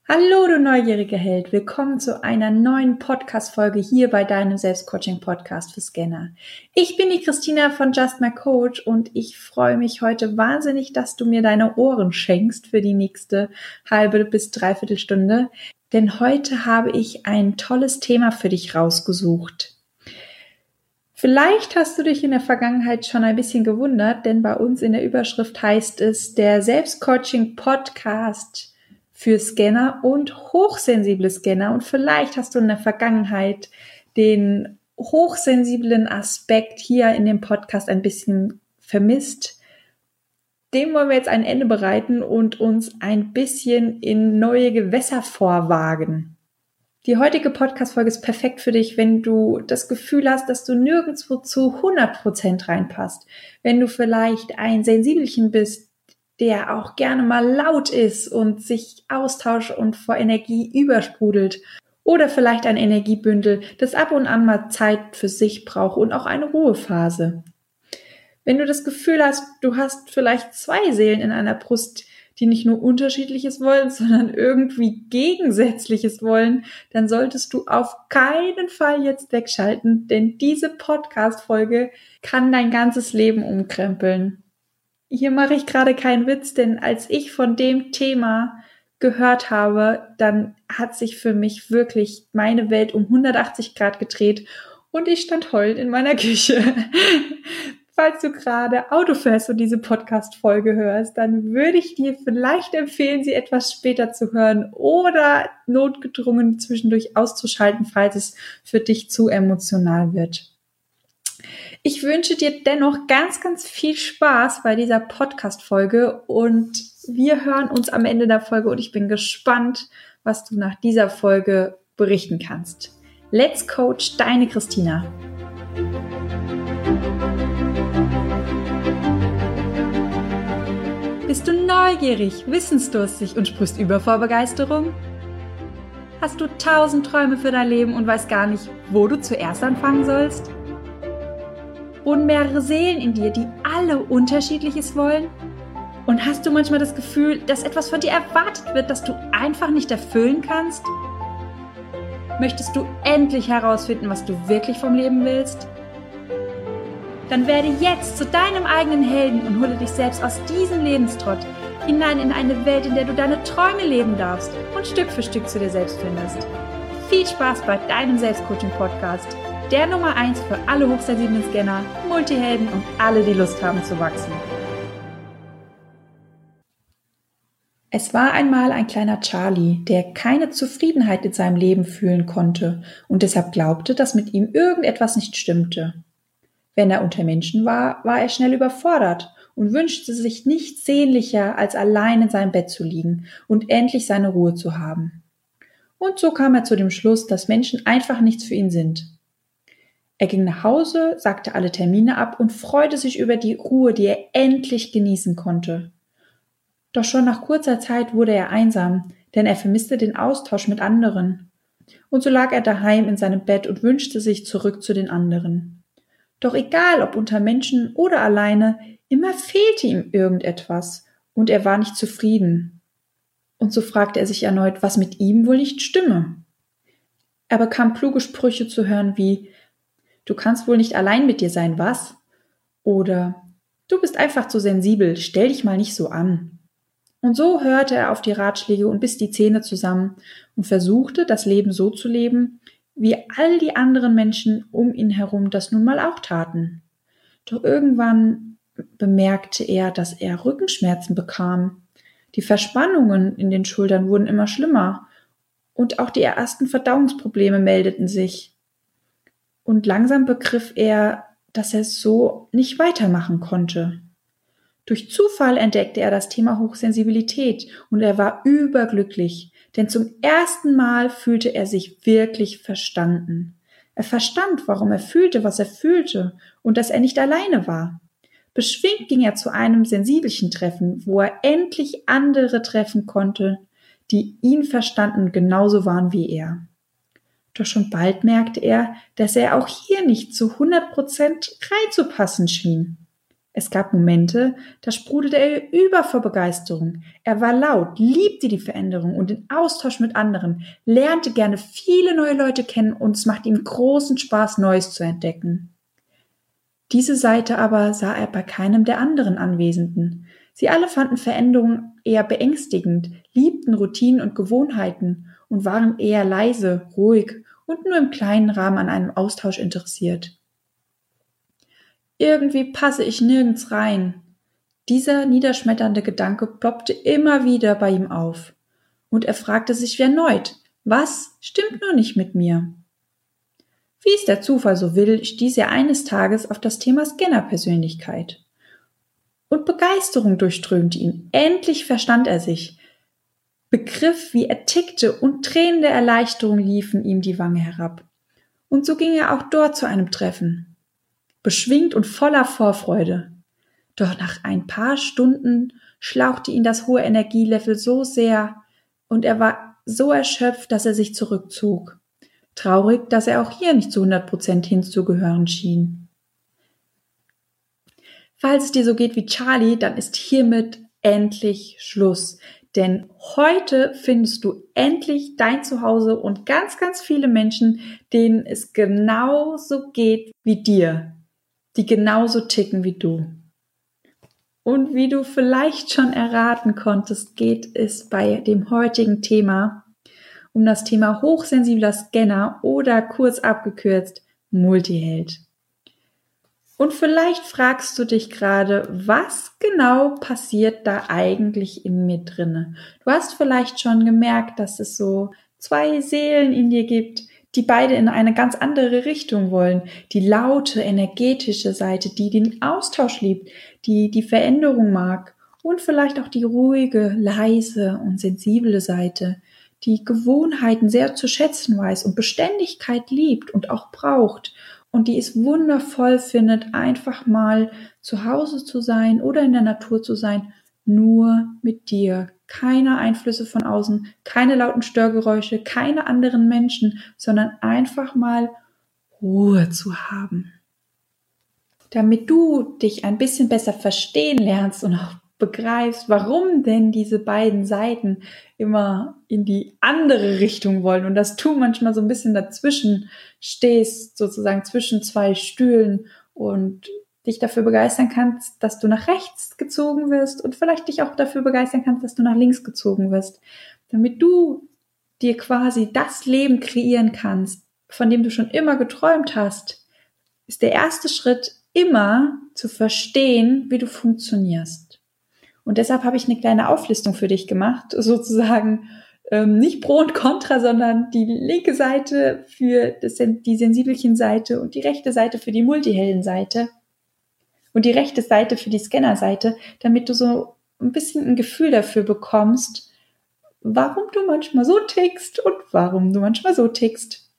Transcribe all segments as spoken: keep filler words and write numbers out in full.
Hallo, du neugieriger Held. Willkommen zu einer neuen Podcast-Folge hier bei deinem Selbstcoaching-Podcast für Scanner. Ich bin die Christina von Just My Coach und ich freue mich heute wahnsinnig, dass du mir deine Ohren schenkst für die nächste halbe bis dreiviertel Stunde. Denn heute habe ich ein tolles Thema für dich rausgesucht. Vielleicht hast du dich in der Vergangenheit schon ein bisschen gewundert, denn bei uns in der Überschrift heißt es der Selbstcoaching-Podcast für Scanner und hochsensible Scanner. Und vielleicht hast du in der Vergangenheit den hochsensiblen Aspekt hier in dem Podcast ein bisschen vermisst. Dem wollen wir jetzt ein Ende bereiten und uns ein bisschen in neue Gewässer vorwagen. Die heutige Podcast-Folge ist perfekt für dich, wenn du das Gefühl hast, dass du nirgendwo zu hundert Prozent reinpasst. Wenn du vielleicht ein Sensibelchen bist, der auch gerne mal laut ist und sich austauscht und vor Energie übersprudelt. Oder vielleicht ein Energiebündel, das ab und an mal Zeit für sich braucht und auch eine Ruhephase. Wenn du das Gefühl hast, du hast vielleicht zwei Seelen in einer Brust, die nicht nur Unterschiedliches wollen, sondern irgendwie Gegensätzliches wollen, dann solltest du auf keinen Fall jetzt wegschalten, denn diese Podcast-Folge kann dein ganzes Leben umkrempeln. Hier mache ich gerade keinen Witz, denn als ich von dem Thema gehört habe, dann hat sich für mich wirklich meine Welt um hundertachtzig Grad gedreht und ich stand heulend in meiner Küche. Falls du gerade Auto fährst und diese Podcast-Folge hörst, dann würde ich dir vielleicht empfehlen, sie etwas später zu hören oder notgedrungen zwischendurch auszuschalten, falls es für dich zu emotional wird. Ich wünsche dir dennoch ganz, ganz viel Spaß bei dieser Podcast-Folge und wir hören uns am Ende der Folge und ich bin gespannt, was du nach dieser Folge berichten kannst. Let's Coach, deine Christina. Bist du neugierig, wissensdurstig und sprichst über vor Begeisterung? Hast du tausend Träume für dein Leben und weißt gar nicht, wo du zuerst anfangen sollst? Wohnen mehrere Seelen in dir, die alle Unterschiedliches wollen? Und hast du manchmal das Gefühl, dass etwas von dir erwartet wird, das du einfach nicht erfüllen kannst? Möchtest du endlich herausfinden, was du wirklich vom Leben willst? Dann werde jetzt zu deinem eigenen Helden und hole dich selbst aus diesem Lebenstrott hinein in eine Welt, in der du deine Träume leben darfst und Stück für Stück zu dir selbst findest. Viel Spaß bei deinem Selbstcoaching-Podcast. Der Nummer eins für alle hochsensiblen Scanner, Multihelden und alle, die Lust haben zu wachsen. Es war einmal ein kleiner Charlie, der keine Zufriedenheit in seinem Leben fühlen konnte und deshalb glaubte, dass mit ihm irgendetwas nicht stimmte. Wenn er unter Menschen war, war er schnell überfordert und wünschte sich nichts sehnlicher, als allein in seinem Bett zu liegen und endlich seine Ruhe zu haben. Und so kam er zu dem Schluss, dass Menschen einfach nichts für ihn sind. Er ging nach Hause, sagte alle Termine ab und freute sich über die Ruhe, die er endlich genießen konnte. Doch schon nach kurzer Zeit wurde er einsam, denn er vermisste den Austausch mit anderen. Und so lag er daheim in seinem Bett und wünschte sich zurück zu den anderen. Doch egal, ob unter Menschen oder alleine, immer fehlte ihm irgendetwas und er war nicht zufrieden. Und so fragte er sich erneut, was mit ihm wohl nicht stimme. Er bekam kluge Sprüche zu hören wie: Du kannst wohl nicht allein mit dir sein, was? Oder du bist einfach zu sensibel, stell dich mal nicht so an. Und so hörte er auf die Ratschläge und biss die Zähne zusammen und versuchte, das Leben so zu leben, wie all die anderen Menschen um ihn herum das nun mal auch taten. Doch irgendwann bemerkte er, dass er Rückenschmerzen bekam. Die Verspannungen in den Schultern wurden immer schlimmer und auch die ersten Verdauungsprobleme meldeten sich. Und langsam begriff er, dass er so nicht weitermachen konnte. Durch Zufall entdeckte er das Thema Hochsensibilität und er war überglücklich, denn zum ersten Mal fühlte er sich wirklich verstanden. Er verstand, warum er fühlte, was er fühlte und dass er nicht alleine war. Beschwingt ging er zu einem sensibelchen Treffen, wo er endlich andere treffen konnte, die ihn verstanden und genauso waren wie er. Doch schon bald merkte er, dass er auch hier nicht zu hundert Prozent reinzupassen schien. Es gab Momente, da sprudelte er über vor Begeisterung. Er war laut, liebte die Veränderung und den Austausch mit anderen, lernte gerne viele neue Leute kennen und es machte ihm großen Spaß, Neues zu entdecken. Diese Seite aber sah er bei keinem der anderen Anwesenden. Sie alle fanden Veränderungen eher beängstigend, liebten Routinen und Gewohnheiten und waren eher leise, ruhig und nur im kleinen Rahmen an einem Austausch interessiert. Irgendwie passe ich nirgends rein. Dieser niederschmetternde Gedanke ploppte immer wieder bei ihm auf. Und er fragte sich erneut, was stimmt nur nicht mit mir? Wie es der Zufall so will, stieß er eines Tages auf das Thema Scanner-Persönlichkeit. Und Begeisterung durchströmte ihn. Endlich verstand er sich, begriff, wie er tickte und Tränen der Erleichterung liefen ihm die Wange herab. Und so ging er auch dort zu einem Treffen. Beschwingt und voller Vorfreude. Doch nach ein paar Stunden schlauchte ihn das hohe Energielevel so sehr und er war so erschöpft, dass er sich zurückzog. Traurig, dass er auch hier nicht zu hundert Prozent hinzugehören schien. Falls es dir so geht wie Charlie, dann ist hiermit endlich Schluss. Denn heute findest du endlich dein Zuhause und ganz, ganz viele Menschen, denen es genauso geht wie dir, die genauso ticken wie du. Und wie du vielleicht schon erraten konntest, geht es bei dem heutigen Thema um das Thema hochsensibler Scanner oder kurz abgekürzt Multiheld. Und vielleicht fragst du dich gerade, was genau passiert da eigentlich in mir drinne? Du hast vielleicht schon gemerkt, dass es so zwei Seelen in dir gibt, die beide in eine ganz andere Richtung wollen. Die laute, energetische Seite, die den Austausch liebt, die die Veränderung mag. Und vielleicht auch die ruhige, leise und sensible Seite, die Gewohnheiten sehr zu schätzen weiß und Beständigkeit liebt und auch braucht. Und die es wundervoll findet, einfach mal zu Hause zu sein oder in der Natur zu sein, nur mit dir. Keine Einflüsse von außen, keine lauten Störgeräusche, keine anderen Menschen, sondern einfach mal Ruhe zu haben. Damit du dich ein bisschen besser verstehen lernst und auch begreifst, warum denn diese beiden Seiten immer in die andere Richtung wollen und dass du manchmal so ein bisschen dazwischen stehst, sozusagen zwischen zwei Stühlen und dich dafür begeistern kannst, dass du nach rechts gezogen wirst und vielleicht dich auch dafür begeistern kannst, dass du nach links gezogen wirst, damit du dir quasi das Leben kreieren kannst, von dem du schon immer geträumt hast, ist der erste Schritt immer zu verstehen, wie du funktionierst. Und deshalb habe ich eine kleine Auflistung für dich gemacht, sozusagen ähm, nicht Pro und Contra, sondern die linke Seite für das, die sensibelchen Seite und die rechte Seite für die multihellen Seite und die rechte Seite für die Scanner-Seite, damit du so ein bisschen ein Gefühl dafür bekommst, warum du manchmal so tickst und warum du manchmal so tickst.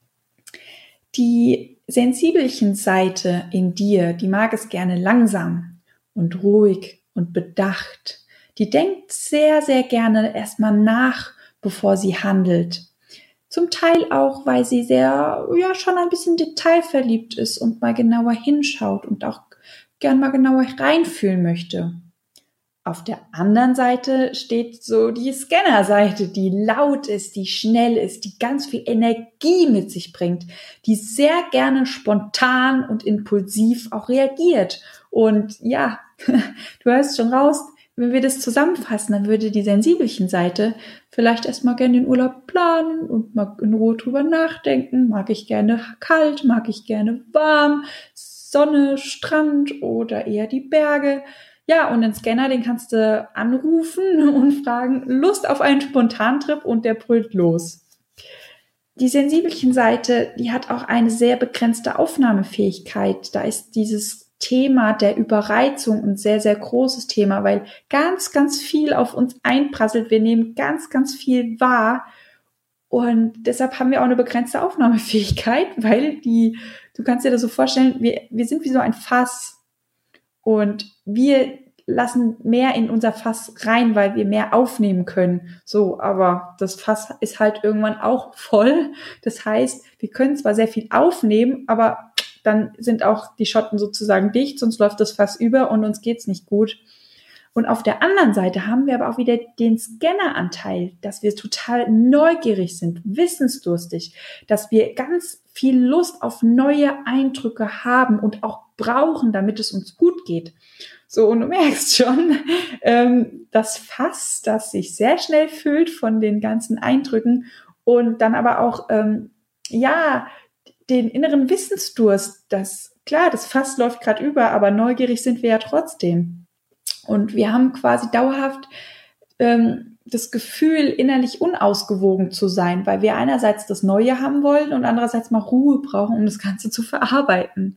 Die sensibelchen Seite in dir, die mag es gerne langsam und ruhig und bedacht. Die denkt sehr, sehr gerne erstmal nach, bevor sie handelt. Zum Teil auch, weil sie sehr, ja, schon ein bisschen detailverliebt ist und mal genauer hinschaut und auch gern mal genauer reinfühlen möchte. Auf der anderen Seite steht so die Scanner-Seite, die laut ist, die schnell ist, die ganz viel Energie mit sich bringt, die sehr gerne spontan und impulsiv auch reagiert. Und ja, du hörst schon raus, wenn wir das zusammenfassen, dann würde die sensibelchen Seite vielleicht erstmal gerne den Urlaub planen und mal in Ruhe drüber nachdenken. Mag ich gerne kalt, mag ich gerne warm, Sonne, Strand oder eher die Berge. Ja, und den Scanner, den kannst du anrufen und fragen, Lust auf einen Spontantrip und der brüllt los. Die sensibelchen Seite, die hat auch eine sehr begrenzte Aufnahmefähigkeit. Da ist dieses Thema der Überreizung ein sehr, sehr großes Thema, weil ganz, ganz viel auf uns einprasselt. Wir nehmen ganz, ganz viel wahr und deshalb haben wir auch eine begrenzte Aufnahmefähigkeit, weil die, du kannst dir das so vorstellen, wir, wir sind wie so ein Fass. Und wir lassen mehr in unser Fass rein, weil wir mehr aufnehmen können. So, aber das Fass ist halt irgendwann auch voll. Das heißt, wir können zwar sehr viel aufnehmen, aber dann sind auch die Schotten sozusagen dicht, sonst läuft das Fass über und uns geht's nicht gut. Und auf der anderen Seite haben wir aber auch wieder den Scanneranteil, dass wir total neugierig sind, wissensdurstig, dass wir ganz viel Lust auf neue Eindrücke haben und auch brauchen, damit es uns gut geht. So, und du merkst schon, ähm, das Fass, das sich sehr schnell füllt von den ganzen Eindrücken und dann aber auch, ähm, ja, den inneren Wissensdurst, das, klar, das Fass läuft gerade über, aber neugierig sind wir ja trotzdem. Und wir haben quasi dauerhaft ähm, das Gefühl, innerlich unausgewogen zu sein, weil wir einerseits das Neue haben wollen und andererseits mal Ruhe brauchen, um das Ganze zu verarbeiten.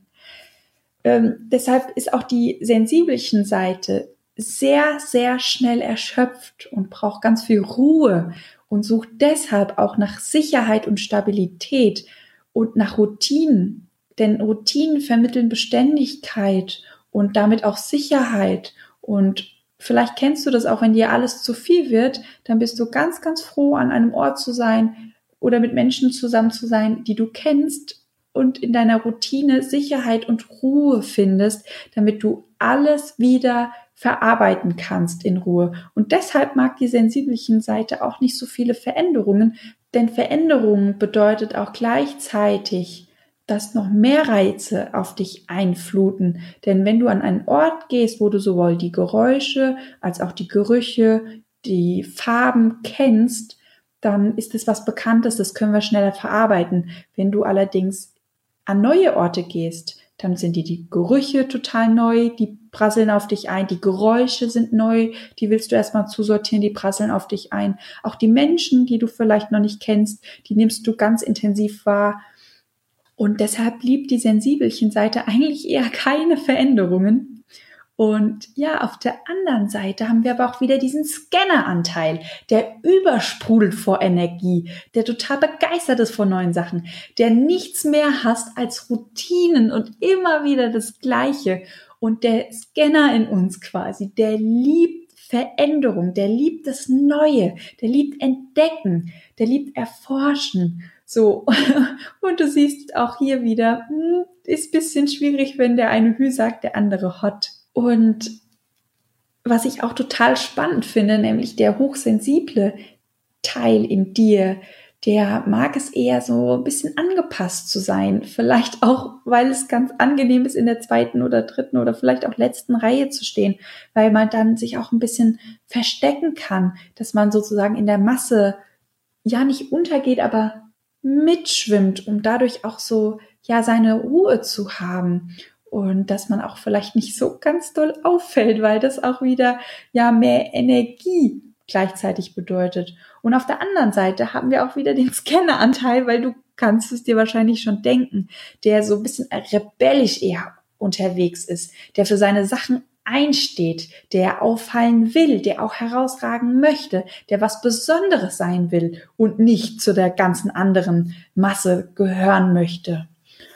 Ähm, deshalb ist auch die sensibelchen Seite sehr, sehr schnell erschöpft und braucht ganz viel Ruhe und sucht deshalb auch nach Sicherheit und Stabilität und nach Routinen. Denn Routinen vermitteln Beständigkeit und damit auch Sicherheit. Und vielleicht kennst du das auch, wenn dir alles zu viel wird, dann bist du ganz, ganz froh, an einem Ort zu sein oder mit Menschen zusammen zu sein, die du kennst und in deiner Routine Sicherheit und Ruhe findest, damit du alles wieder verarbeiten kannst in Ruhe. Und deshalb mag die sensibelchen Seite auch nicht so viele Veränderungen, denn Veränderungen bedeutet auch gleichzeitig, dass noch mehr Reize auf dich einfluten. Denn wenn du an einen Ort gehst, wo du sowohl die Geräusche als auch die Gerüche, die Farben kennst, dann ist es was Bekanntes, das können wir schneller verarbeiten. Wenn du allerdings an neue Orte gehst, dann sind die, die Gerüche total neu, die prasseln auf dich ein, die Geräusche sind neu, die willst du erstmal zusortieren, die prasseln auf dich ein. Auch die Menschen, die du vielleicht noch nicht kennst, die nimmst du ganz intensiv wahr. Und deshalb liebt die sensibelchen Seite eigentlich eher keine Veränderungen. Und ja, auf der anderen Seite haben wir aber auch wieder diesen Scanneranteil, der übersprudelt vor Energie, der total begeistert ist von neuen Sachen, der nichts mehr hasst als Routinen und immer wieder das Gleiche. Und der Scanner in uns quasi, der liebt Veränderung, der liebt das Neue, der liebt Entdecken, der liebt Erforschen. So, und du siehst auch hier wieder, hm, ist ein bisschen schwierig, wenn der eine Hü sagt, der andere Hot. Und was ich auch total spannend finde, nämlich der hochsensible Teil in dir, der mag es eher so ein bisschen angepasst zu sein. Vielleicht auch, weil es ganz angenehm ist, in der zweiten oder dritten oder vielleicht auch letzten Reihe zu stehen, weil man dann sich auch ein bisschen verstecken kann, dass man sozusagen in der Masse ja nicht untergeht, aber mitschwimmt, um dadurch auch so, ja, seine Ruhe zu haben und dass man auch vielleicht nicht so ganz doll auffällt, weil das auch wieder, ja, mehr Energie gleichzeitig bedeutet. Und auf der anderen Seite haben wir auch wieder den Scanneranteil, weil du kannst es dir wahrscheinlich schon denken, der so ein bisschen rebellisch eher unterwegs ist, der für seine Sachen einsteht, der auffallen will, der auch herausragen möchte, der was Besonderes sein will und nicht zu der ganzen anderen Masse gehören möchte.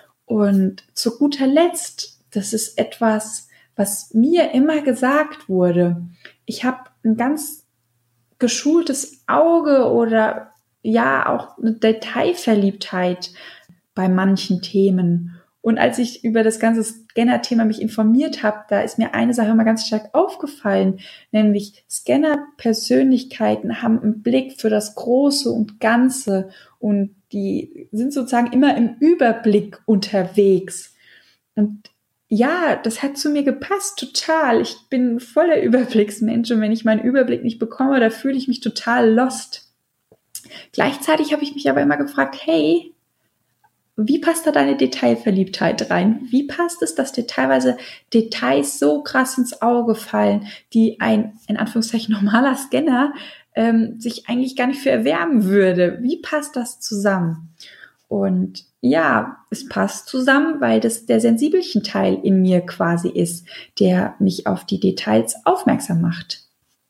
Und zu guter Letzt, das ist etwas, was mir immer gesagt wurde. Ich habe ein ganz geschultes Auge oder ja auch eine Detailverliebtheit bei manchen Themen. Und als ich über das ganze Scanner-Thema mich informiert habe, da ist mir eine Sache mal ganz stark aufgefallen, nämlich Scanner-Persönlichkeiten haben einen Blick für das Große und Ganze und die sind sozusagen immer im Überblick unterwegs. Und ja, das hat zu mir gepasst, total. Ich bin voll der Überblicksmensch und wenn ich meinen Überblick nicht bekomme, da fühle ich mich total lost. Gleichzeitig habe ich mich aber immer gefragt, hey, wie passt da deine Detailverliebtheit rein? Wie passt es, dass dir teilweise Details so krass ins Auge fallen, die ein, in Anführungszeichen, normaler Scanner ähm, sich eigentlich gar nicht für erwärmen würde? Wie passt das zusammen? Und ja, es passt zusammen, weil das der sensibelchen Teil in mir quasi ist, der mich auf die Details aufmerksam macht.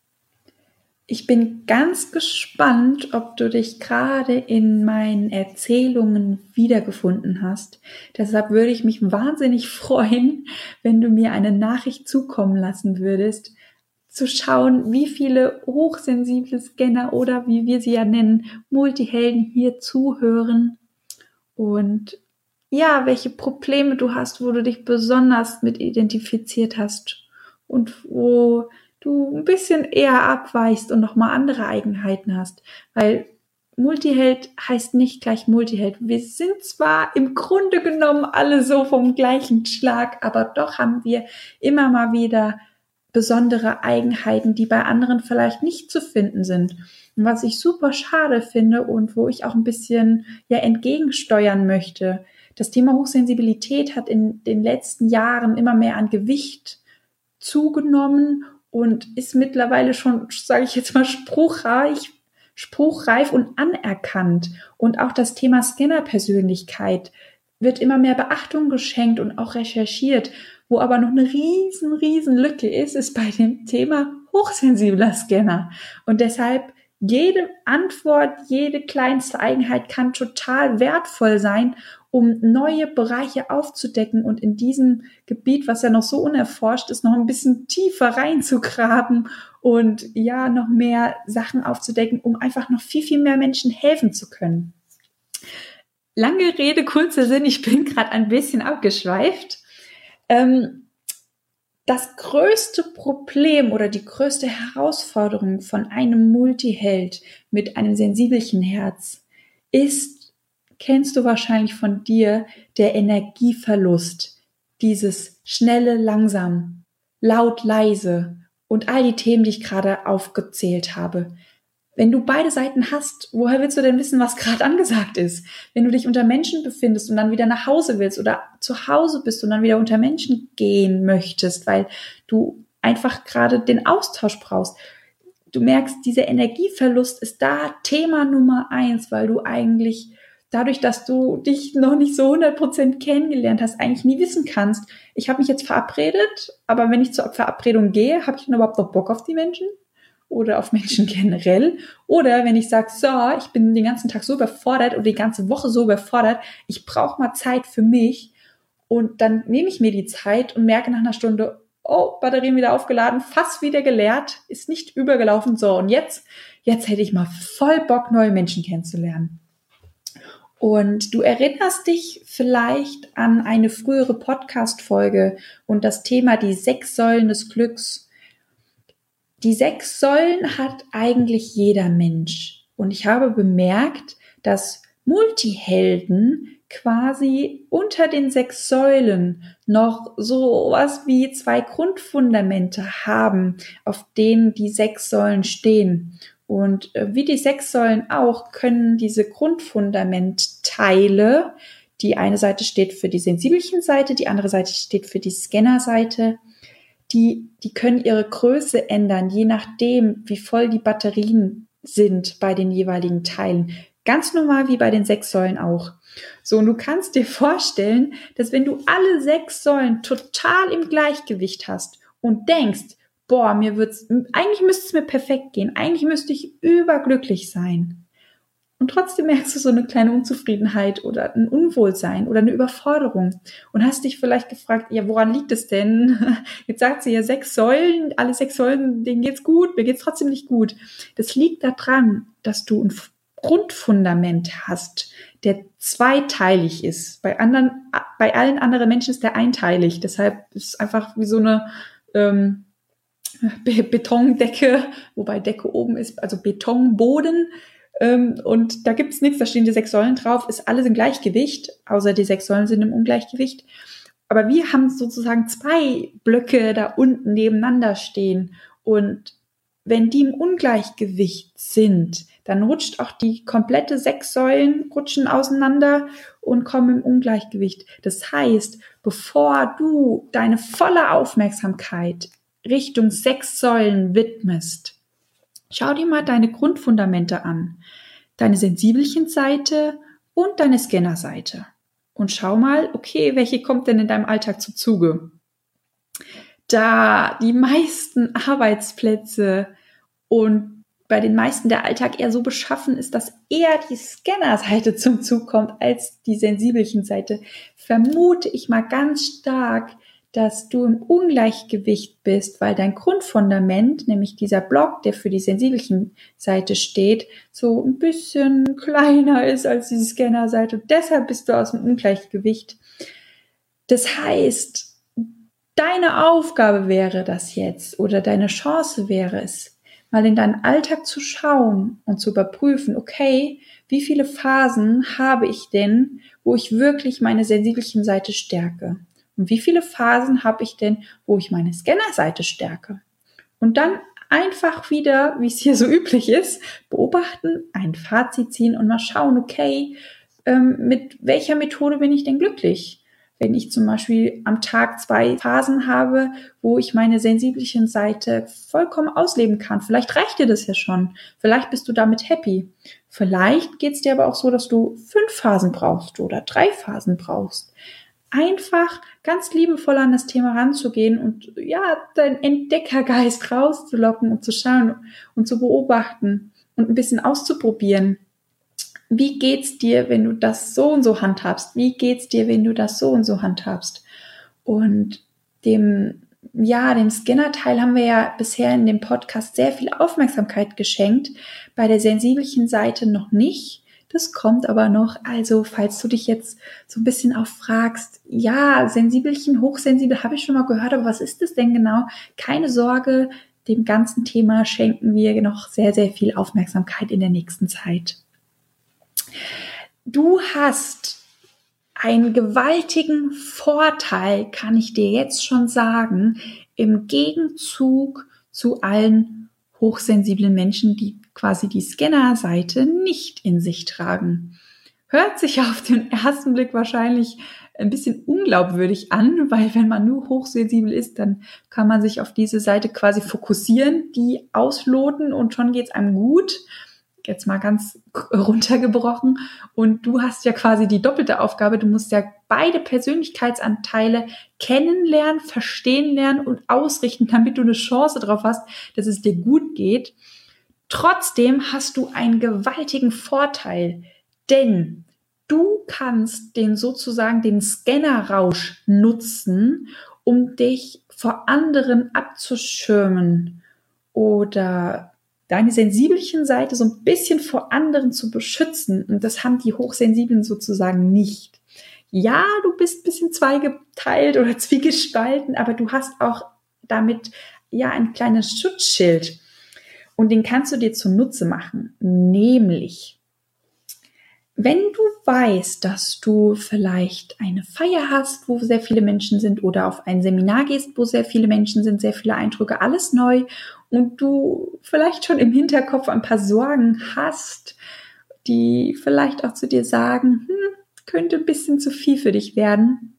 Ich bin ganz gespannt, ob du dich gerade in meinen Erzählungen wiedergefunden hast. Deshalb würde ich mich wahnsinnig freuen, wenn du mir eine Nachricht zukommen lassen würdest, zu schauen, wie viele hochsensible Scanner oder wie wir sie ja nennen, Multihelden hier zuhören und ja, welche Probleme du hast, wo du dich besonders mit identifiziert hast und wo du ein bisschen eher abweichst und nochmal andere Eigenheiten hast. Weil Multiheld heißt nicht gleich Multiheld. Wir sind zwar im Grunde genommen alle so vom gleichen Schlag, aber doch haben wir immer mal wieder besondere Eigenheiten, die bei anderen vielleicht nicht zu finden sind. Und was ich super schade finde und wo ich auch ein bisschen ja entgegensteuern möchte, das Thema Hochsensibilität hat in den letzten Jahren immer mehr an Gewicht zugenommen und ist mittlerweile schon, sage ich jetzt mal, spruchreich, spruchreif und anerkannt. Und auch das Thema Scanner-Persönlichkeit wird immer mehr Beachtung geschenkt und auch recherchiert. Wo aber noch eine riesen, riesen Lücke ist, ist bei dem Thema hochsensibler Scanner. Und deshalb jede Antwort, jede kleinste Eigenheit kann total wertvoll sein, um neue Bereiche aufzudecken und in diesem Gebiet, was ja noch so unerforscht ist, noch ein bisschen tiefer reinzugraben und ja, noch mehr Sachen aufzudecken, um einfach noch viel, viel mehr Menschen helfen zu können. Lange Rede, kurzer Sinn, ich bin gerade ein bisschen abgeschweift. Das größte Problem oder die größte Herausforderung von einem Multiheld mit einem sensiblen Herz ist, kennst du wahrscheinlich von dir, der Energieverlust, dieses schnelle, langsam, laut, leise und all die Themen, die ich gerade aufgezählt habe. Wenn du beide Seiten hast, woher willst du denn wissen, was gerade angesagt ist? Wenn du dich unter Menschen befindest und dann wieder nach Hause willst oder zu Hause bist und dann wieder unter Menschen gehen möchtest, weil du einfach gerade den Austausch brauchst. Du merkst, dieser Energieverlust ist da Thema Nummer eins, weil du eigentlich dadurch, dass du dich noch nicht so hundert Prozent kennengelernt hast, eigentlich nie wissen kannst, ich habe mich jetzt verabredet, aber wenn ich zur Verabredung gehe, habe ich dann überhaupt noch Bock auf die Menschen? Oder auf Menschen generell. Oder wenn ich sage, so, ich bin den ganzen Tag so überfordert oder die ganze Woche so überfordert, ich brauche mal Zeit für mich und dann nehme ich mir die Zeit und merke nach einer Stunde, oh, Batterien wieder aufgeladen, Fass wieder geleert, ist nicht übergelaufen, so und jetzt, jetzt hätte ich mal voll Bock, neue Menschen kennenzulernen. Und du erinnerst dich vielleicht an eine frühere Podcast-Folge und das Thema die sechs Säulen des Glücks. Die sechs Säulen hat eigentlich jeder Mensch. Und ich habe bemerkt, dass Multihelden quasi unter den sechs Säulen noch so was wie zwei Grundfundamente haben, auf denen die sechs Säulen stehen. Und wie die sechs Säulen auch, können diese Grundfundamentteile, die eine Seite steht für die sensiblen Seite, die andere Seite steht für die Scanner-Seite, Die, die können ihre Größe ändern, je nachdem, wie voll die Batterien sind bei den jeweiligen Teilen. Ganz normal wie bei den sechs Säulen auch. So, und du kannst dir vorstellen, dass wenn du alle sechs Säulen total im Gleichgewicht hast und denkst, boah, mir wird's, eigentlich müsste es mir perfekt gehen, eigentlich müsste ich überglücklich sein. Und trotzdem merkst du so eine kleine Unzufriedenheit oder ein Unwohlsein oder eine Überforderung und hast dich vielleicht gefragt, ja, woran liegt es denn? Jetzt sagt sie ja sechs Säulen, alle sechs Säulen, denen geht's gut, mir geht's trotzdem nicht gut. Das liegt daran, dass du ein Grundfundament hast, der zweiteilig ist. Bei anderen, bei allen anderen Menschen ist der einteilig. Deshalb ist es einfach wie so eine ähm, Betondecke, wobei Decke oben ist, also Betonboden. Und da gibt es nichts, da stehen die sechs Säulen drauf, ist alles im Gleichgewicht, außer die sechs Säulen sind im Ungleichgewicht. Aber wir haben sozusagen zwei Blöcke da unten nebeneinander stehen. Und wenn die im Ungleichgewicht sind, dann rutscht auch die komplette sechs Säulen rutschen auseinander und kommen im Ungleichgewicht. Das heißt, bevor du deine volle Aufmerksamkeit Richtung sechs Säulen widmest, schau dir mal deine Grundfundamente an, deine sensiblen Seite und deine Scanner-Seite. Und schau mal, okay, welche kommt denn in deinem Alltag zu Zuge? Da die meisten Arbeitsplätze und bei den meisten der Alltag eher so beschaffen ist, dass eher die Scanner-Seite zum Zug kommt als die sensiblen Seite, vermute ich mal ganz stark, dass du im Ungleichgewicht bist, weil dein Grundfundament, nämlich dieser Block, der für die sensibelchen Seite steht, so ein bisschen kleiner ist als die Scanner-Seite. Und deshalb bist du aus dem Ungleichgewicht. Das heißt, deine Aufgabe wäre das jetzt oder deine Chance wäre es, mal in deinen Alltag zu schauen und zu überprüfen, okay, wie viele Phasen habe ich denn, wo ich wirklich meine sensibelchen Seite stärke? Und wie viele Phasen habe ich denn, wo ich meine Scanner-Seite stärke? Und dann einfach wieder, wie es hier so üblich ist, beobachten, ein Fazit ziehen und mal schauen, okay, ähm, mit welcher Methode bin ich denn glücklich? Wenn ich zum Beispiel am Tag zwei Phasen habe, wo ich meine sensibelchen Seite vollkommen ausleben kann, vielleicht reicht dir das ja schon. Vielleicht bist du damit happy. Vielleicht geht es dir aber auch so, dass du fünf Phasen brauchst oder drei Phasen brauchst. Einfach ganz liebevoll an das Thema ranzugehen und ja, deinen Entdeckergeist rauszulocken und zu schauen und zu beobachten und ein bisschen auszuprobieren. Wie geht's dir, wenn du das so und so handhabst? Wie geht's dir, wenn du das so und so handhabst? Und dem, ja, dem Scanner-Teil haben wir ja bisher in dem Podcast sehr viel Aufmerksamkeit geschenkt. Bei der sensibelchen Seite noch nicht. Das kommt aber noch. Also, falls du dich jetzt so ein bisschen auch fragst, ja, sensibelchen, hochsensibel habe ich schon mal gehört, aber was ist das denn genau? Keine Sorge, dem ganzen Thema schenken wir noch sehr, sehr viel Aufmerksamkeit in der nächsten Zeit. Du hast einen gewaltigen Vorteil, kann ich dir jetzt schon sagen, im Gegenzug zu allen hochsensiblen Menschen, die quasi die Scanner-Seite nicht in sich tragen. Hört sich auf den ersten Blick wahrscheinlich ein bisschen unglaubwürdig an, weil wenn man nur hochsensibel ist, dann kann man sich auf diese Seite quasi fokussieren, die ausloten und schon geht's einem gut. Jetzt mal ganz runtergebrochen. Und du hast ja quasi die doppelte Aufgabe. Du musst ja beide Persönlichkeitsanteile kennenlernen, verstehen lernen und ausrichten, damit du eine Chance darauf hast, dass es dir gut geht. Trotzdem hast du einen gewaltigen Vorteil, denn du kannst den sozusagen den Scannerrausch nutzen, um dich vor anderen abzuschirmen oder deine sensibelchen Seite so ein bisschen vor anderen zu beschützen. Und das haben die Hochsensiblen sozusagen nicht. Ja, du bist ein bisschen zweigeteilt oder zwiegespalten, aber du hast auch damit ja ein kleines Schutzschild. Und den kannst du dir zunutze machen. Nämlich, wenn du weißt, dass du vielleicht eine Feier hast, wo sehr viele Menschen sind oder auf ein Seminar gehst, wo sehr viele Menschen sind, sehr viele Eindrücke, alles neu und du vielleicht schon im Hinterkopf ein paar Sorgen hast, die vielleicht auch zu dir sagen, hm, könnte ein bisschen zu viel für dich werden.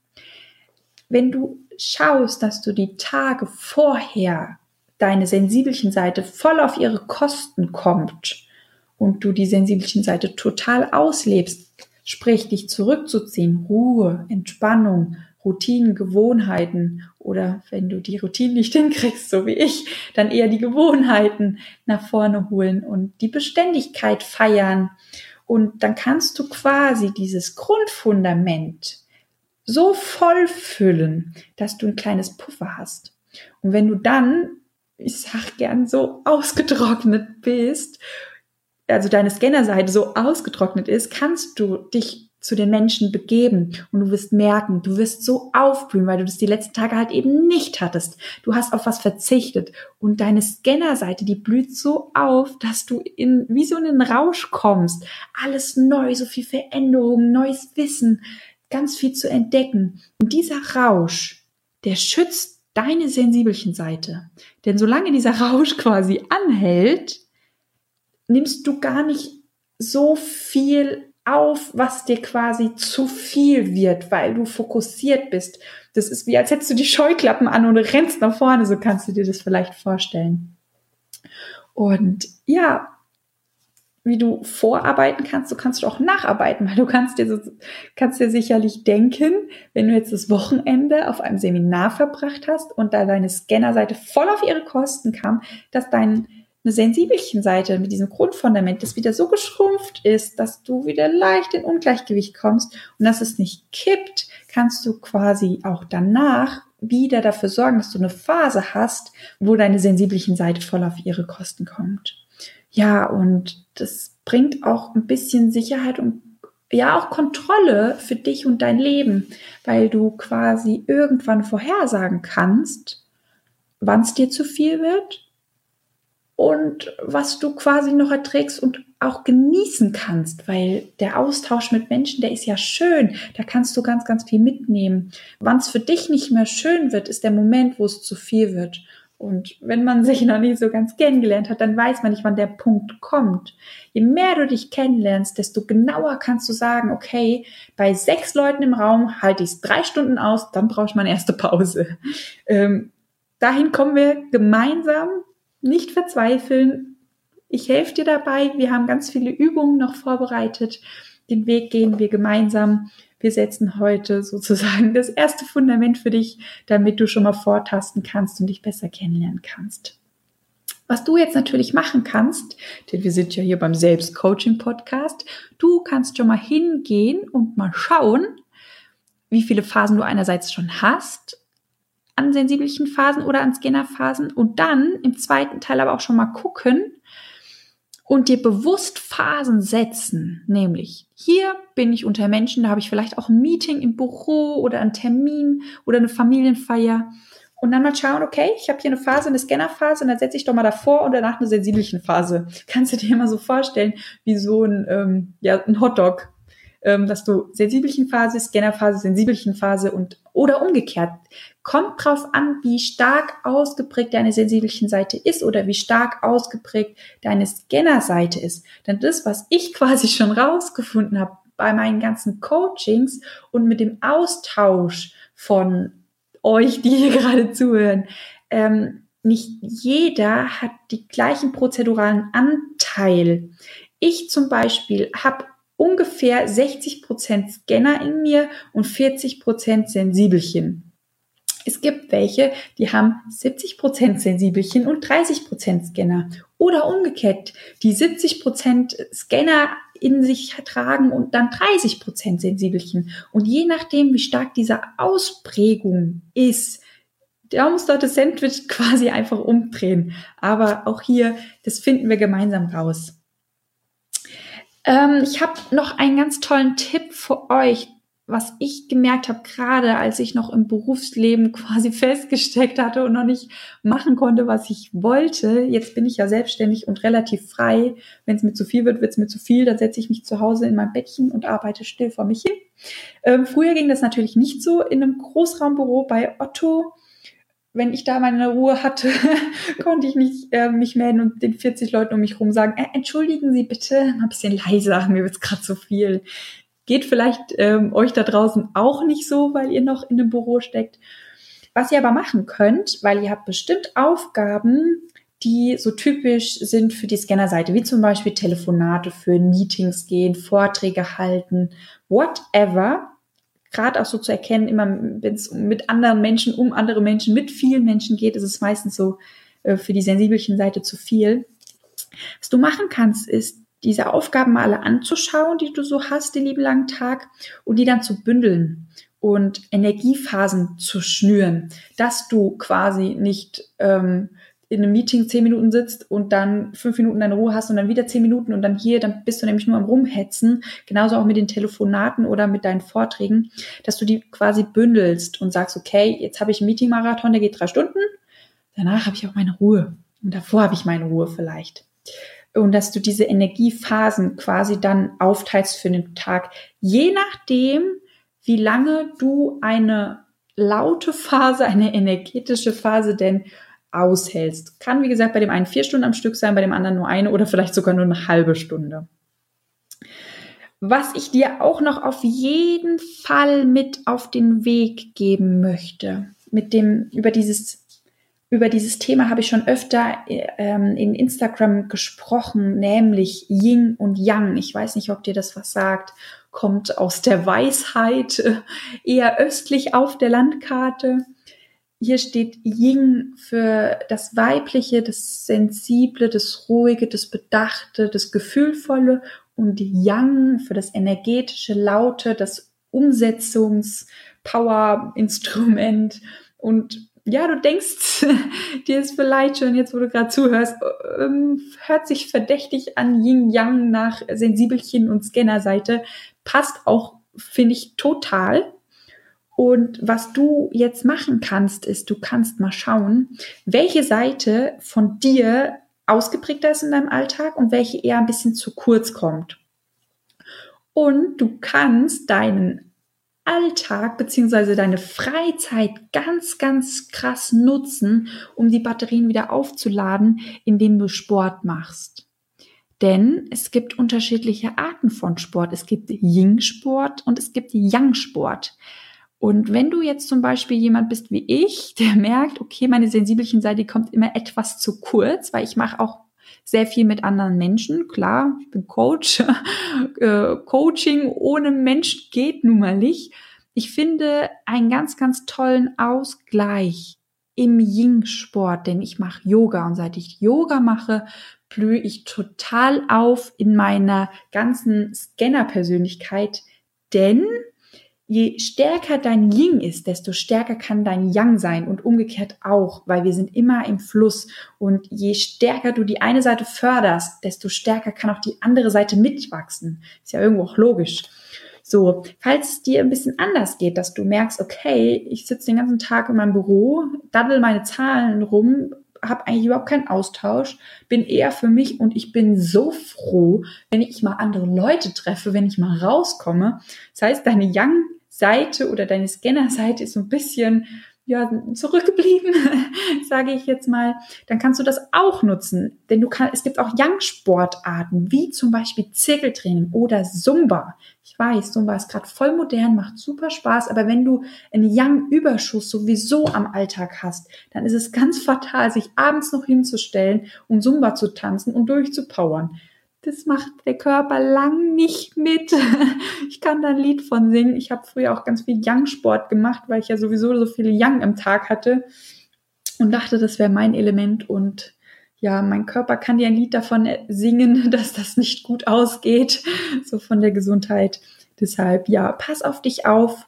Wenn du schaust, dass du die Tage vorher deine sensibelchen Seite voll auf ihre Kosten kommt und du die sensibelchen Seite total auslebst, sprich dich zurückzuziehen, Ruhe, Entspannung, Routinen, Gewohnheiten oder wenn du die Routinen nicht hinkriegst, so wie ich, dann eher die Gewohnheiten nach vorne holen und die Beständigkeit feiern. Und dann kannst du quasi dieses Grundfundament so voll füllen, dass du ein kleines Puffer hast. Und wenn du dann, ich sag gern, so ausgetrocknet bist, also deine Scannerseite so ausgetrocknet ist, kannst du dich zu den Menschen begeben und du wirst merken, du wirst so aufblühen, weil du das die letzten Tage halt eben nicht hattest. Du hast auf was verzichtet und deine Scannerseite, die blüht so auf, dass du in wie so in den Rausch kommst. Alles neu, so viel Veränderung, neues Wissen, ganz viel zu entdecken. Und dieser Rausch, der schützt deine sensibelchen Seite. Denn solange dieser Rausch quasi anhält, nimmst du gar nicht so viel auf, was dir quasi zu viel wird, weil du fokussiert bist. Das ist wie, als hättest du die Scheuklappen an und rennst nach vorne, so kannst du dir das vielleicht vorstellen. Und ja, wie du vorarbeiten kannst, so kannst du auch nacharbeiten, weil du kannst dir, so, kannst dir sicherlich denken, wenn du jetzt das Wochenende auf einem Seminar verbracht hast und da deine Scannerseite voll auf ihre Kosten kam, dass dein eine sensibelchen Seite mit diesem Grundfundament, das wieder so geschrumpft ist, dass du wieder leicht in Ungleichgewicht kommst und dass es nicht kippt, kannst du quasi auch danach wieder dafür sorgen, dass du eine Phase hast, wo deine sensiblichen Seite voll auf ihre Kosten kommt. Ja, und das bringt auch ein bisschen Sicherheit und ja auch Kontrolle für dich und dein Leben, weil du quasi irgendwann vorhersagen kannst, wann es dir zu viel wird und was du quasi noch erträgst und auch genießen kannst, weil der Austausch mit Menschen, der ist ja schön, da kannst du ganz, ganz viel mitnehmen. Wann es für dich nicht mehr schön wird, ist der Moment, wo es zu viel wird. Und wenn man sich noch nie so ganz kennengelernt hat, dann weiß man nicht, wann der Punkt kommt. Je mehr du dich kennenlernst, desto genauer kannst du sagen, okay, bei sechs Leuten im Raum halte ich es drei Stunden aus, dann brauche ich meine erste Pause. Ähm, dahin kommen wir gemeinsam, nicht verzweifeln. Ich helfe dir dabei. Wir haben ganz viele Übungen noch vorbereitet. Den Weg gehen wir gemeinsam. Wir setzen heute sozusagen das erste Fundament für dich, damit du schon mal vortasten kannst und dich besser kennenlernen kannst. Was du jetzt natürlich machen kannst, denn wir sind ja hier beim Selbstcoaching-Podcast, du kannst schon mal hingehen und mal schauen, wie viele Phasen du einerseits schon hast, an sensiblen Phasen oder an Scannerphasen, und dann im zweiten Teil aber auch schon mal gucken und dir bewusst Phasen setzen, nämlich hier bin ich unter Menschen, da habe ich vielleicht auch ein Meeting im Büro oder einen Termin oder eine Familienfeier, und dann mal schauen, okay, ich habe hier eine Phase, eine Scannerphase, und dann setze ich doch mal davor und danach eine sensiblen Phase. Kannst du dir mal so vorstellen, wie so ein, ähm, ja, ein Hotdog, ähm, dass du sensiblen Phase, Scannerphase, sensiblen Phase und oder umgekehrt. Kommt drauf an, wie stark ausgeprägt deine sensiblen Seite ist oder wie stark ausgeprägt deine Scanner-Seite ist. Denn das, was ich quasi schon rausgefunden habe bei meinen ganzen Coachings und mit dem Austausch von euch, die hier gerade zuhören, ähm, nicht jeder hat die gleichen prozeduralen Anteil. Ich zum Beispiel habe ungefähr sechzig Prozent Scanner in mir und vierzig Prozent Sensibelchen. Es gibt welche, die haben siebzig Prozent Sensibelchen und dreißig Prozent Scanner. Oder umgekehrt, die siebzig Prozent Scanner in sich tragen und dann dreißig Prozent Sensibelchen. Und je nachdem, wie stark diese Ausprägung ist, da muss dort das Sandwich quasi einfach umdrehen. Aber auch hier, das finden wir gemeinsam raus. Ähm, ich habe noch einen ganz tollen Tipp für euch, was ich gemerkt habe, gerade als ich noch im Berufsleben quasi festgesteckt hatte und noch nicht machen konnte, was ich wollte. Jetzt bin ich ja selbstständig und relativ frei. Wenn es mir zu viel wird, wird es mir zu viel. Dann setze ich mich zu Hause in mein Bettchen und arbeite still vor mich hin. Ähm, früher ging das natürlich nicht so in einem Großraumbüro bei Otto. Wenn ich da meine Ruhe hatte, konnte ich nicht äh, mich melden und den vierzig Leuten um mich herum sagen, äh, entschuldigen Sie bitte, mal ein bisschen leiser, mir wird's gerade zu viel. Geht vielleicht ähm, euch da draußen auch nicht so, weil ihr noch in einem Büro steckt. Was ihr aber machen könnt, weil ihr habt bestimmt Aufgaben, die so typisch sind für die Scannerseite, wie zum Beispiel Telefonate führen, Meetings gehen, Vorträge halten, whatever. Gerade auch so zu erkennen, immer wenn es mit anderen Menschen, um andere Menschen, mit vielen Menschen geht, ist es meistens so äh, für die sensibelchen Seite zu viel. Was du machen kannst, ist, diese Aufgaben mal alle anzuschauen, die du so hast den lieben langen Tag, und die dann zu bündeln und Energiephasen zu schnüren, dass du quasi nicht ähm, in einem Meeting zehn Minuten sitzt und dann fünf Minuten deine Ruhe hast und dann wieder zehn Minuten und dann hier, dann bist du nämlich nur am Rumhetzen, genauso auch mit den Telefonaten oder mit deinen Vorträgen, dass du die quasi bündelst und sagst, okay, jetzt habe ich einen Meeting-Marathon, der geht drei Stunden, danach habe ich auch meine Ruhe und davor habe ich meine Ruhe vielleicht. Und dass du diese Energiephasen quasi dann aufteilst für den Tag, je nachdem, wie lange du eine laute Phase, eine energetische Phase denn aushältst. Kann, wie gesagt, bei dem einen vier Stunden am Stück sein, bei dem anderen nur eine oder vielleicht sogar nur eine halbe Stunde. Was ich dir auch noch auf jeden Fall mit auf den Weg geben möchte, mit dem, über dieses Über dieses Thema habe ich schon öfter ähm, in Instagram gesprochen, nämlich Yin und Yang. Ich weiß nicht, ob dir das was sagt. Kommt aus der Weisheit, äh, eher östlich auf der Landkarte. Hier steht Yin für das Weibliche, das Sensible, das Ruhige, das Bedachte, das Gefühlvolle, und Yang für das Energetische, Laute, das Umsetzungs-Power-Instrument. Und ja, du denkst, dir ist vielleicht schon, jetzt wo du gerade zuhörst, ähm, hört sich verdächtig an Yin-Yang nach Sensibelchen und Scannerseite. Passt auch, finde ich, total. Und was du jetzt machen kannst, ist, du kannst mal schauen, welche Seite von dir ausgeprägter ist in deinem Alltag und welche eher ein bisschen zu kurz kommt. Und du kannst deinen Alltag bzw. deine Freizeit ganz, ganz krass nutzen, um die Batterien wieder aufzuladen, indem du Sport machst. Denn es gibt unterschiedliche Arten von Sport. Es gibt Yin-Sport und es gibt Yang-Sport. Und wenn du jetzt zum Beispiel jemand bist wie ich, der merkt, okay, meine sensibelchen Seite kommt immer etwas zu kurz, weil ich mache auch sehr viel mit anderen Menschen. Klar, ich bin Coach. äh, Coaching ohne Mensch geht nun mal nicht. Ich finde einen ganz, ganz tollen Ausgleich im Yin-Sport, denn ich mache Yoga und seit ich Yoga mache, blühe ich total auf in meiner ganzen Scanner-Persönlichkeit, denn je stärker dein Yin ist, desto stärker kann dein Yang sein und umgekehrt auch, weil wir sind immer im Fluss und je stärker du die eine Seite förderst, desto stärker kann auch die andere Seite mitwachsen. Ist ja irgendwo auch logisch. So, falls es dir ein bisschen anders geht, dass du merkst, okay, ich sitze den ganzen Tag in meinem Büro, daddel meine Zahlen rum, habe eigentlich überhaupt keinen Austausch, bin eher für mich und ich bin so froh, wenn ich mal andere Leute treffe, wenn ich mal rauskomme. Das heißt, deine Yang-Seite oder deine Scanner-Seite ist so ein bisschen ja, zurückgeblieben, sage ich jetzt mal, dann kannst du das auch nutzen. Denn du kannst, es gibt auch Yang-Sportarten, wie zum Beispiel Zirkeltraining oder Zumba. Ich weiß, Zumba ist gerade voll modern, macht super Spaß, aber wenn du einen Yang-Überschuss sowieso am Alltag hast, dann ist es ganz fatal, sich abends noch hinzustellen und Zumba zu tanzen und durchzupowern. Das macht der Körper lang nicht mit. Ich kann da ein Lied von singen. Ich habe früher auch ganz viel Yang-Sport gemacht, weil ich ja sowieso so viele Yang im Tag hatte und dachte, das wäre mein Element. Und ja, mein Körper kann dir ein Lied davon singen, dass das nicht gut ausgeht, so von der Gesundheit. Deshalb, ja, pass auf dich auf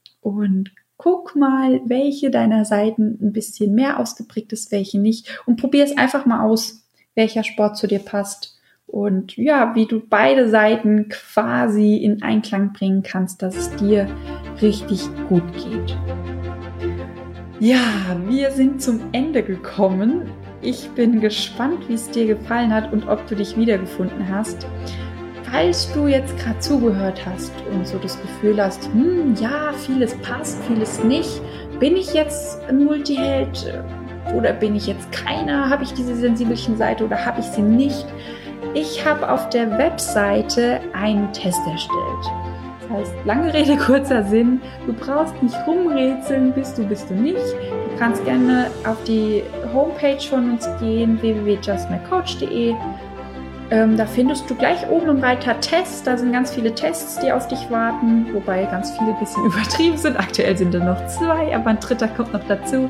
und guck mal, welche deiner Seiten ein bisschen mehr ausgeprägt ist, welche nicht. Und probier es einfach mal aus, welcher Sport zu dir passt. Und ja, wie du beide Seiten quasi in Einklang bringen kannst, dass es dir richtig gut geht. Ja, wir sind zum Ende gekommen. Ich bin gespannt, wie es dir gefallen hat und ob du dich wiedergefunden hast. Falls du jetzt gerade zugehört hast und so das Gefühl hast, hm, ja, vieles passt, vieles nicht, bin ich jetzt ein Multiheld oder bin ich jetzt keiner? Habe ich diese sensibelchen Seite oder habe ich sie nicht? Ich habe auf der Webseite einen Test erstellt. Das heißt, lange Rede, kurzer Sinn, du brauchst nicht rumrätseln, bist du, bist du nicht. Du kannst gerne auf die Homepage von uns gehen, w w w punkt just my coach punkt d e. Ähm, da findest du gleich oben im Reiter Tests, da sind ganz viele Tests, die auf dich warten, wobei ganz viele ein bisschen übertrieben sind. Aktuell sind da noch zwei, aber ein dritter kommt noch dazu.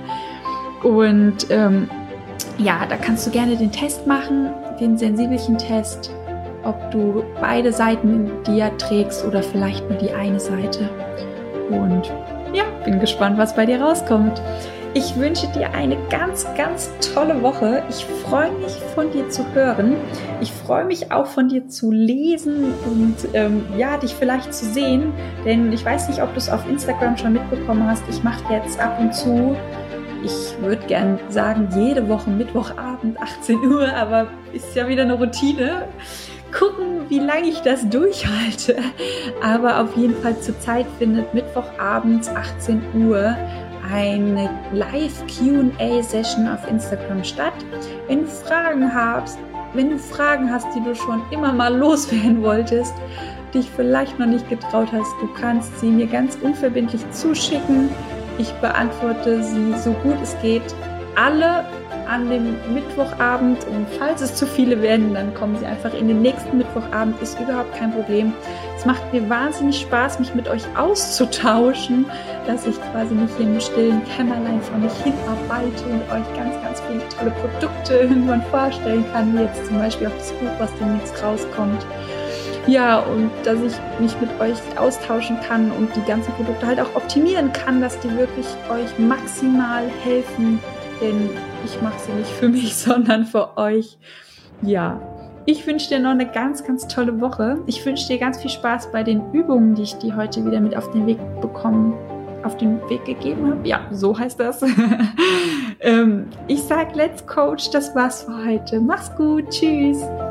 Und ähm, ja, da kannst du gerne den Test machen, den sensibelchen Test, ob du beide Seiten in dir trägst oder vielleicht nur die eine Seite. Und ja, bin gespannt, was bei dir rauskommt. Ich wünsche dir eine ganz, ganz tolle Woche. Ich freue mich, von dir zu hören. Ich freue mich auch, von dir zu lesen und ähm, ja, dich vielleicht zu sehen. Denn ich weiß nicht, ob du es auf Instagram schon mitbekommen hast. Ich mache jetzt ab und zu, ich würde gern sagen, jede Woche Mittwochabend, achtzehn Uhr, aber ist ja wieder eine Routine. Gucken, wie lange ich das durchhalte. Aber auf jeden Fall zurzeit findet Mittwochabends, achtzehn Uhr, eine Live-Q und A-Session auf Instagram statt. Wenn du Fragen hast, wenn du Fragen hast, die du schon immer mal loswerden wolltest, dich vielleicht noch nicht getraut hast, du kannst sie mir ganz unverbindlich zuschicken. Ich beantworte sie so gut es geht alle an dem Mittwochabend und falls es zu viele werden, dann kommen sie einfach in den nächsten Mittwochabend, ist überhaupt kein Problem. Es macht mir wahnsinnig Spaß, mich mit euch auszutauschen, dass ich quasi nicht hier im stillen Kämmerlein vor mich hinarbeite und euch ganz, ganz viele tolle Produkte irgendwann vorstellen kann, wie jetzt zum Beispiel auch das Buch, was demnächst rauskommt. Ja, und dass ich mich mit euch austauschen kann und die ganzen Produkte halt auch optimieren kann, dass die wirklich euch maximal helfen, denn ich mache sie nicht für mich, sondern für euch. Ja, ich wünsche dir noch eine ganz, ganz tolle Woche. Ich wünsche dir ganz viel Spaß bei den Übungen, die ich dir heute wieder mit auf den Weg bekommen, auf den Weg gegeben habe. Ja, so heißt das. ähm, ich sage Let's Coach, das war's für heute. Mach's gut, tschüss.